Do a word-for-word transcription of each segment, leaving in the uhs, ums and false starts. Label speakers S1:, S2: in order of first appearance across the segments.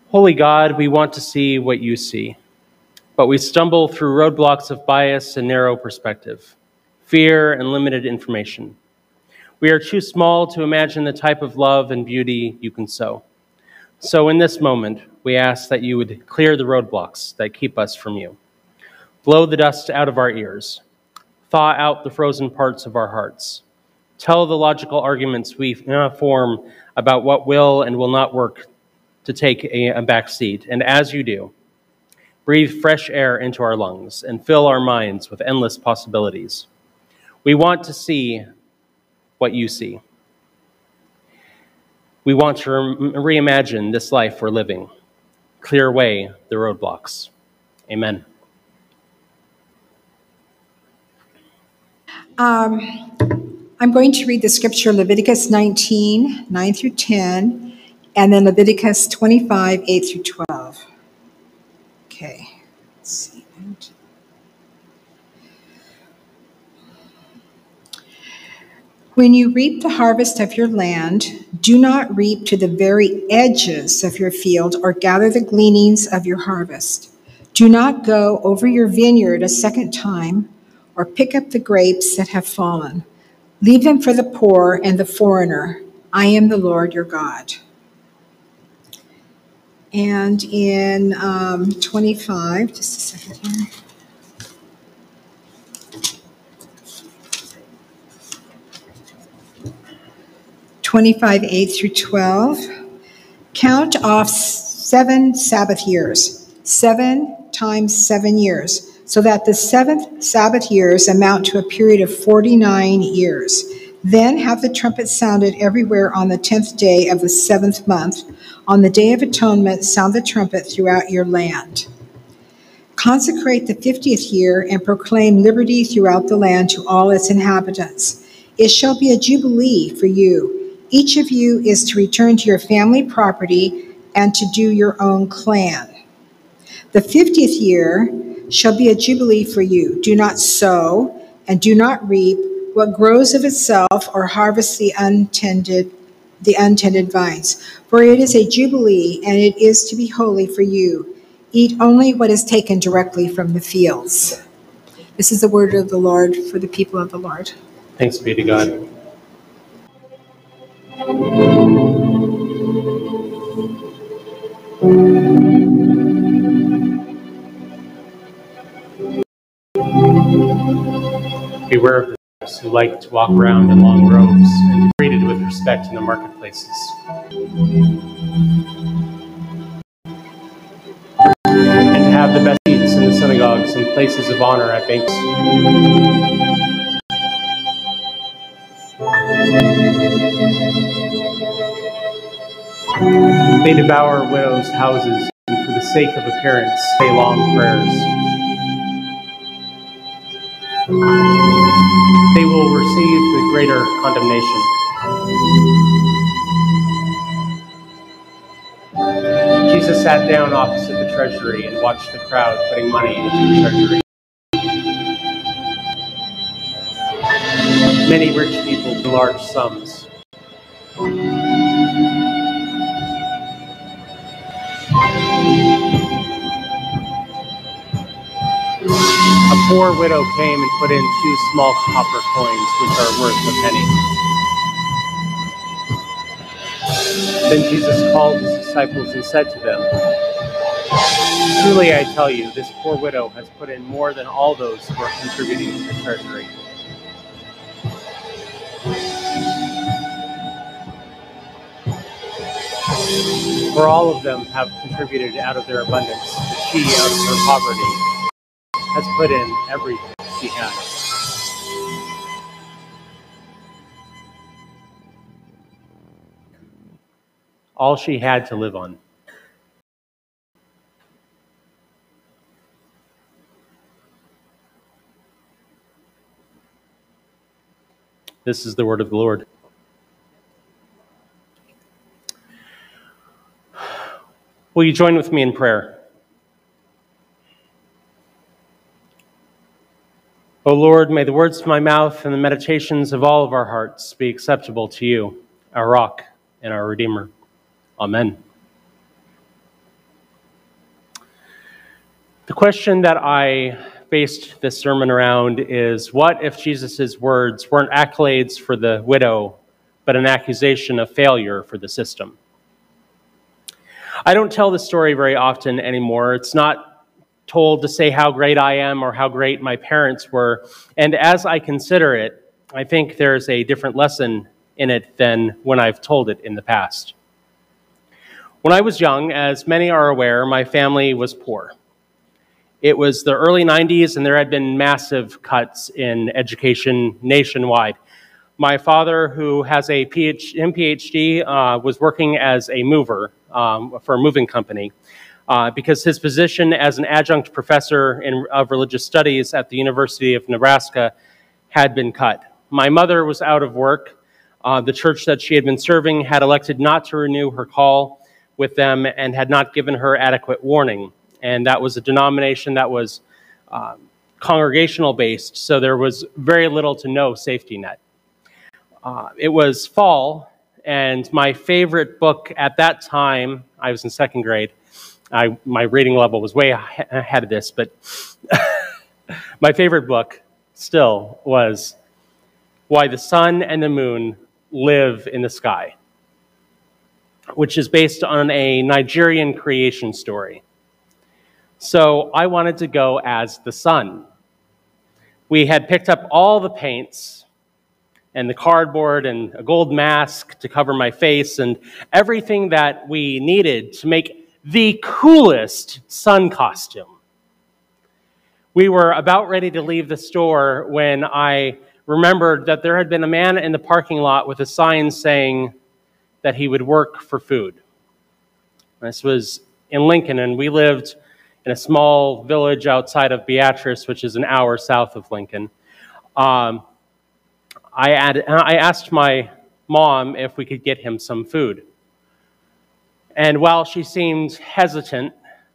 S1: Holy God, we want to see what you see, but we stumble through roadblocks of bias and narrow perspective, fear and limited information. We are too small to imagine the type of love and beauty you can sow. So in this moment, we ask that you would clear the roadblocks that keep us from you. Blow the dust out of our ears. Thaw out the frozen parts of our hearts. Tell the logical arguments we form about what will and will not work to take a, a back seat. And as you do, breathe fresh air into our lungs and fill our minds with endless possibilities. We want to see what you see. We want to re reimagine this life we're living. Clear away the roadblocks. Amen.
S2: Um, I'm going to read the scripture Leviticus nineteen, nine through ten, and then Leviticus twenty-five, eight through twelve. Okay, let's see. When you reap the harvest of your land, do not reap to the very edges of your field or gather the gleanings of your harvest. Do not go over your vineyard a second time or pick up the grapes that have fallen. Leave them for the poor and the foreigner. I am the Lord your God. And in um, twenty-five, just a second here. twenty-five, eight through twelve. Count off seven Sabbath years, seven times seven years, so that the seventh Sabbath years amount to a period of forty-nine years. Then have the trumpet sounded everywhere on the tenth day of the seventh month. On the Day of Atonement, sound the trumpet throughout your land. Consecrate the fiftieth year and proclaim liberty throughout the land to all its inhabitants. It shall be a jubilee for you. Each of you is to return to your family property and to do your own clan. The fiftieth year shall be a jubilee for you. Do not sow and do not reap what grows of itself or harvest the untended, the untended vines. For it is a jubilee and it is to be holy for you. Eat only what is taken directly from the fields. This is the word of the Lord for the people of the Lord.
S1: Thanks be to God. Beware of those who like to walk around in long robes and be treated with respect in the marketplaces. And to have the best seats in the synagogues and places of honor at banquets. They devour widows' houses and for the sake of appearance say long prayers. They will receive the greater condemnation. Jesus sat down opposite the treasury and watched the crowd putting money into the treasury. Many rich people do large sums. A poor widow came and put in two small copper coins, which are worth a penny. Then Jesus called his disciples and said to them, "Truly I tell you, this poor widow has put in more than all those who are contributing to the treasury. For all of them have contributed out of their abundance, but she, out of her poverty, has put in everything she had." All she had to live on. This is the word of the Lord. Will you join with me in prayer? O Lord, may the words of my mouth and the meditations of all of our hearts be acceptable to you, our rock and our Redeemer. Amen. The question that I based this sermon around is, what if Jesus' words weren't accolades for the widow, but an accusation of failure for the system? I don't tell this story very often anymore. It's not told to say how great I am or how great my parents were. And as I consider it, I think there's a different lesson in it than when I've told it in the past. When I was young, as many are aware, my family was poor. It was the early nineties, and there had been massive cuts in education nationwide. My father, who has a P H D, uh, was working as a mover um, for a moving company uh, because his position as an adjunct professor in, of religious studies at the University of Nebraska had been cut. My mother was out of work. Uh, the church that she had been serving had elected not to renew her call with them and had not given her adequate warning. And that was a denomination that was uh, congregational based, so there was very little to no safety net. Uh, it was fall, and my favorite book at that time, I was in second grade. I, my reading level was way ahead of this, but my favorite book still was Why the Sun and the Moon Live in the Sky, which is based on a Nigerian creation story. So I wanted to go as the sun. We had picked up all the paints and the cardboard and a gold mask to cover my face and everything that we needed to make the coolest sun costume. We were about ready to leave the store when I remembered that there had been a man in the parking lot with a sign saying that he would work for food. This was in Lincoln, and we lived in a small village outside of Beatrice, which is an hour south of Lincoln. Um, I, had, I asked my mom if we could get him some food. And while she seemed hesitant,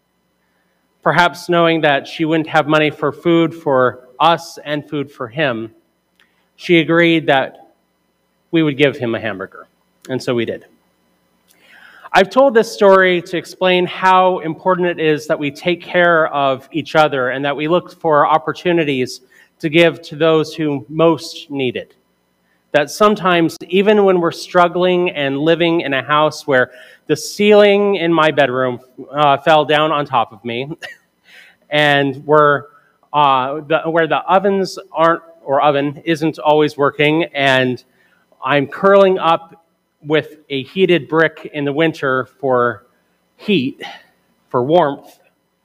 S1: perhaps knowing that she wouldn't have money for food for us and food for him, she agreed that we would give him a hamburger. And so we did. I've told this story to explain how important it is that we take care of each other and that we look for opportunities to give to those who most need it. That sometimes, even when we're struggling and living in a house where the ceiling in my bedroom uh, fell down on top of me, and where, uh, the, where the ovens aren't, or oven isn't always working, and I'm curling up with a heated brick in the winter for heat, for warmth,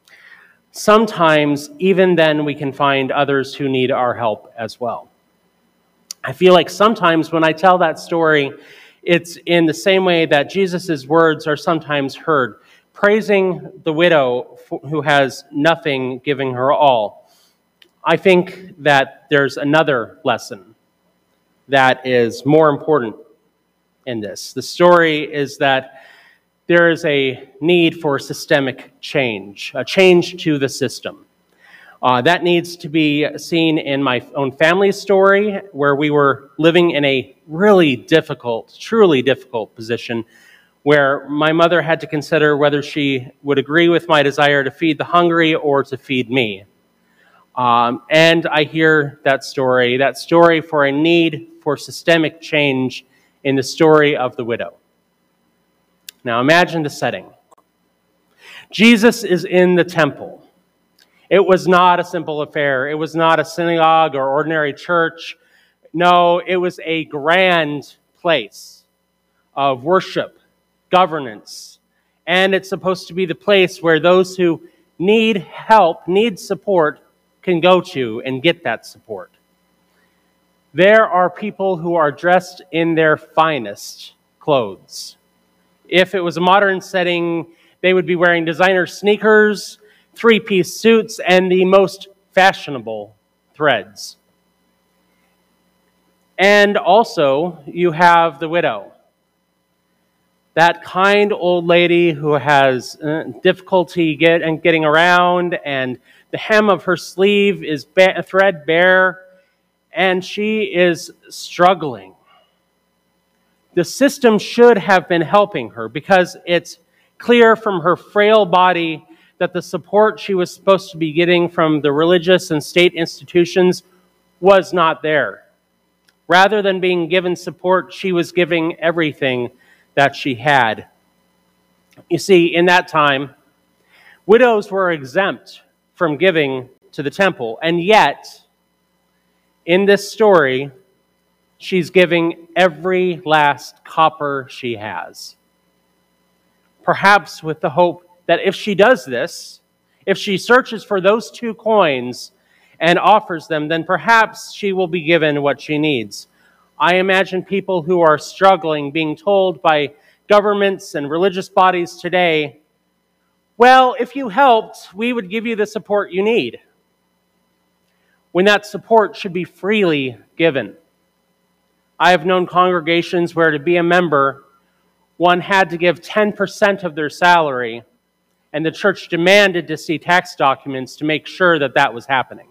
S1: sometimes even then we can find others who need our help as well. I feel like sometimes when I tell that story, it's in the same way that Jesus' words are sometimes heard, praising the widow who has nothing, giving her all. I think that there's another lesson that is more important in this. The story is that there is a need for systemic change, a change to the system. Uh, that needs to be seen in my own family story, where we were living in a really difficult, truly difficult position, where my mother had to consider whether she would agree with my desire to feed the hungry or to feed me. Um, and I hear that story, that story for a need for systemic change in the story of the widow. Now imagine the setting. Jesus is in the temple. It was not a simple affair. It was not a synagogue or ordinary church. No, it was a grand place of worship, governance, and it's supposed to be the place where those who need help, need support, can go to and get that support. There are people who are dressed in their finest clothes. If it was a modern setting, they would be wearing designer sneakers, three-piece suits, and the most fashionable threads. And also, you have the widow. That kind old lady who has uh, difficulty get, and getting around, and the hem of her sleeve is threadbare, and she is struggling. The system should have been helping her because it's clear from her frail body that the support she was supposed to be getting from the religious and state institutions was not there. Rather than being given support, she was giving everything that she had. You see, in that time, widows were exempt from giving to the temple, and yet, in this story, she's giving every last copper she has. Perhaps with the hope that if she does this, if she searches for those two coins and offers them, then perhaps she will be given what she needs. I imagine people who are struggling being told by governments and religious bodies today, well, if you helped, we would give you the support you need, when that support should be freely given. I have known congregations where to be a member, one had to give ten percent of their salary, and the church demanded to see tax documents to make sure that that was happening.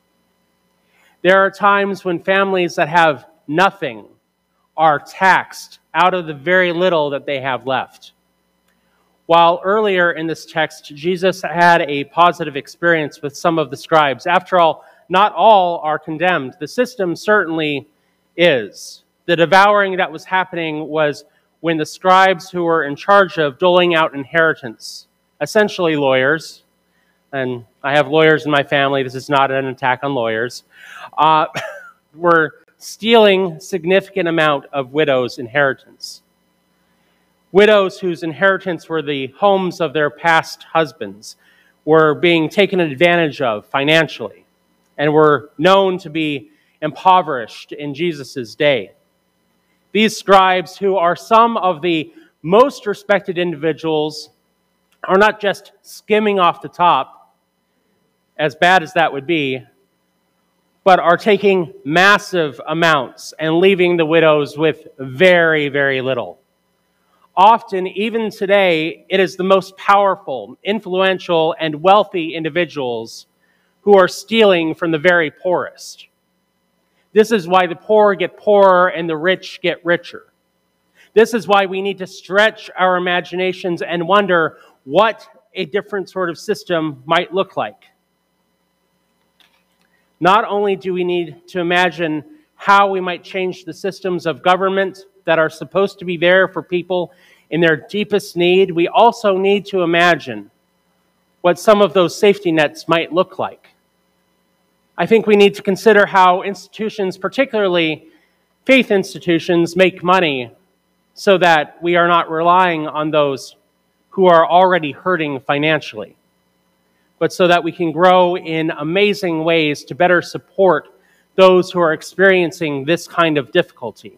S1: There are times when families that have nothing are taxed out of the very little that they have left. While earlier in this text, Jesus had a positive experience with some of the scribes. After all, not all are condemned. The system certainly is. The devouring that was happening was when the scribes who were in charge of doling out inheritance, essentially lawyers, and I have lawyers in my family, this is not an attack on lawyers, uh, were stealing significant amount of widows' inheritance. Widows whose inheritance were the homes of their past husbands were being taken advantage of financially and were known to be impoverished in Jesus' day. These scribes, who are some of the most respected individuals, are not just skimming off the top, as bad as that would be, but are taking massive amounts and leaving the widows with very, very little. Often, even today, it is the most powerful, influential, and wealthy individuals who are stealing from the very poorest. This is why the poor get poorer and the rich get richer. This is why we need to stretch our imaginations and wonder what a different sort of system might look like. Not only do we need to imagine how we might change the systems of government that are supposed to be there for people in their deepest need, we also need to imagine what some of those safety nets might look like. I think we need to consider how institutions, particularly faith institutions, make money so that we are not relying on those who are already hurting financially, but so that we can grow in amazing ways to better support those who are experiencing this kind of difficulty.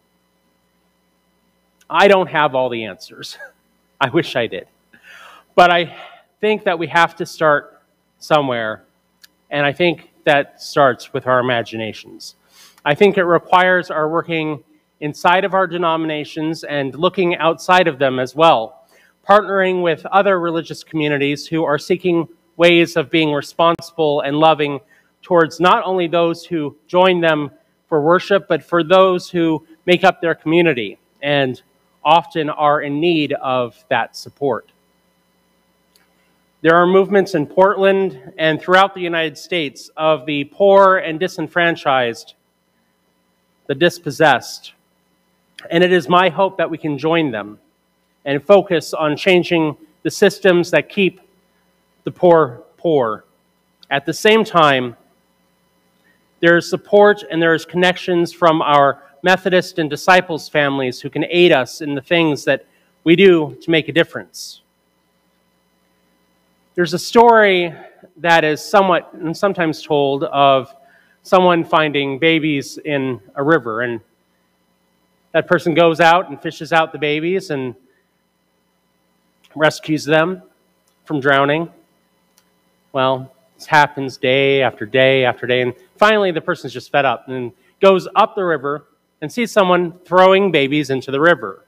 S1: I don't have all the answers. I wish I did. But I think that we have to start somewhere, and I think that starts with our imaginations. I think it requires our working inside of our denominations and looking outside of them as well, partnering with other religious communities who are seeking ways of being responsible and loving towards not only those who join them for worship, but for those who make up their community and often are in need of that support. There are movements in Portland and throughout the United States of the poor and disenfranchised, the dispossessed. And it is my hope that we can join them and focus on changing the systems that keep the poor poor. At the same time, there is support and there is connections from our Methodist and Disciples families who can aid us in the things that we do to make a difference. There's a story that is somewhat and sometimes told of someone finding babies in a river, and that person goes out and fishes out the babies and rescues them from drowning. Well, this happens day after day after day, and finally the person's just fed up and goes up the river and sees someone throwing babies into the river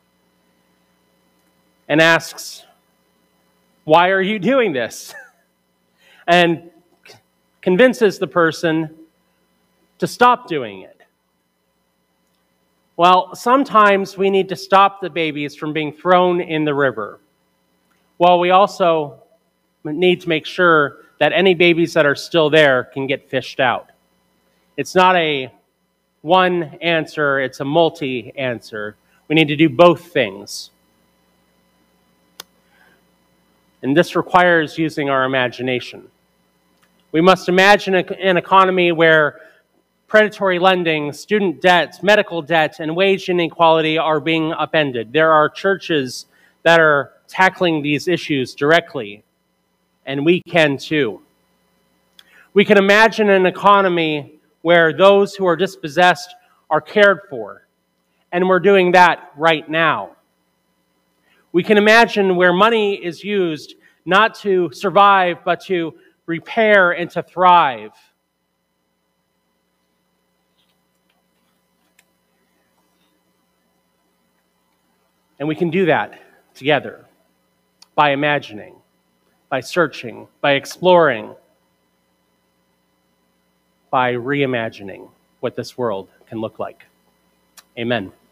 S1: and asks, "Why are you doing this?" and convinces the person to stop doing it. Well, sometimes we need to stop the babies from being thrown in the river, while we also need to make sure that any babies that are still there can get fished out. It's not a one answer, it's a multi-answer. We need to do both things. And this requires using our imagination. We must imagine an economy where predatory lending, student debt, medical debt, and wage inequality are being upended. There are churches that are tackling these issues directly, and we can too. We can imagine an economy where those who are dispossessed are cared for, and we're doing that right now. We can imagine where money is used not to survive, but to repair and to thrive. And we can do that together by imagining, by searching, by exploring, by reimagining what this world can look like. Amen.